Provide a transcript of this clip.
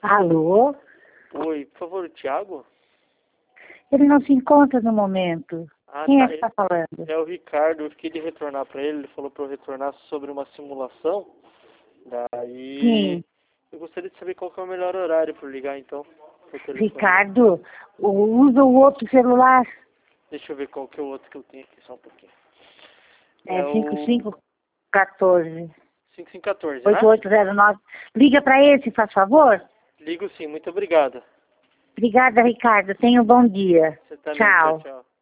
Alô? Oi, por favor, o Thiago? Ele não se encontra no momento. Ah, Quem é tá. que está falando? É o Ricardo. Eu fiquei de retornar para ele. Ele falou para eu retornar sobre uma simulação. Daí, Sim. eu gostaria de saber qual que é o melhor horário para ligar, então, por telefone. Ricardo, usa o outro celular. Deixa eu ver qual que é o outro que eu tenho aqui, só um pouquinho. É É o 5514 5514, né? 8809. Liga para esse, faz favor. Ligo sim, muito obrigado. Obrigada, Ricardo. Tenha um bom dia. Você também, tchau, Tchau. tchau.